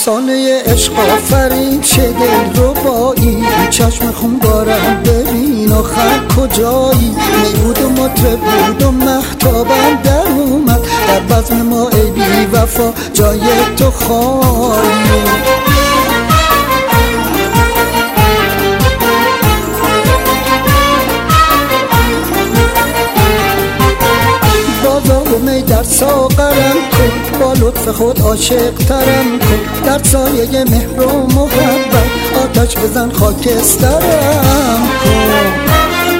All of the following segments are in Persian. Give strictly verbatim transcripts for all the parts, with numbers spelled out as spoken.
افسانه عشق آفرین چه دل ربایی، چشم خون دارم ببین آخر کجایی. میبود و مطرب بود و مهتابم در اومد، در بزم ما ای بی وفا جای تو خالی. می در ساغرم کن، با لطف خود عاشق ترم کن. در سایه مهر و محبت آتش بزن خاکسترم کن.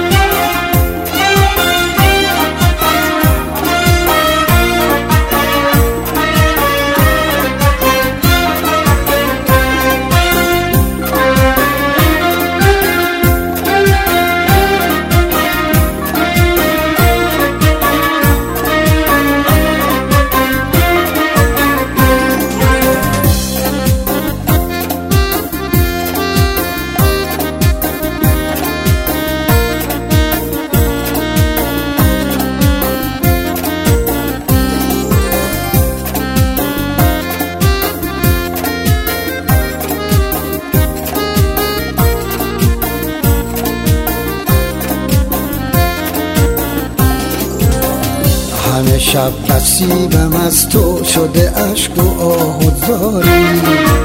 همه شب نصیبم از تو شده اشک و آه و زاری.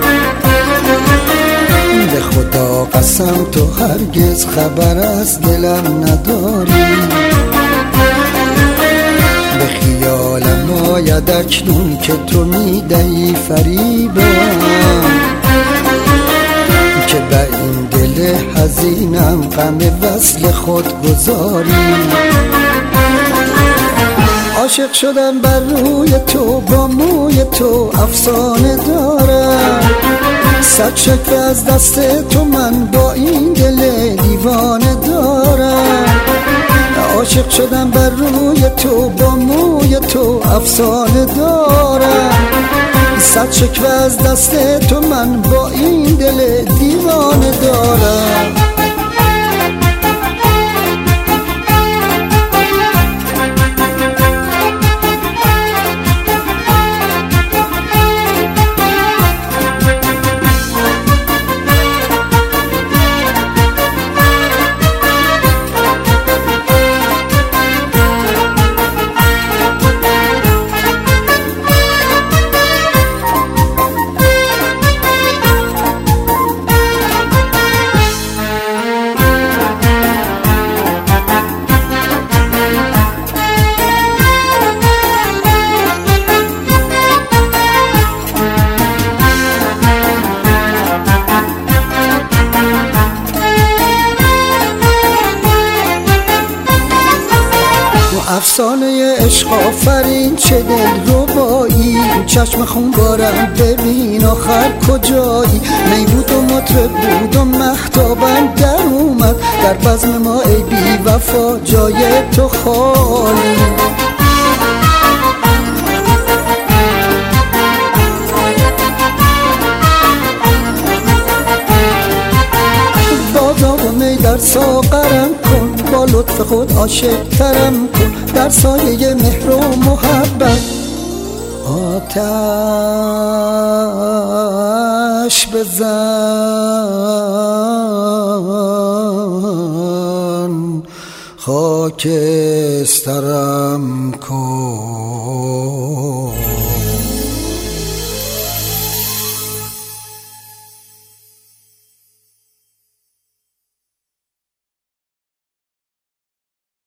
به خدا قسم تو هرگز خبر از دلم نداری. به خیالم آید اکنون که تو میدهی فریبم، که به این دل حزینم غم وصل خود گذاری. عاشق شدم بر روی تو، با موی تو افسانه دارم. صد شکوه از دست تو من با این دل دیوانه دارم. عاشق شدم بر روی تو، با موی تو افسانه دارم. صد شکوه از دست تو من با این دل دیوانه دارم. افسانه عشق آفرین چه دل ربایی، چشم خون بارم ببین آخر کجایی. میبود و مطرب بود و مهتابم در اومد، در بزم ما ای بی وفا جای تو خالی. می در ساغرم کن، با لطف خود عاشق ترم کن. در سایه مهر و محبت آتش بزن خاکسترم کن.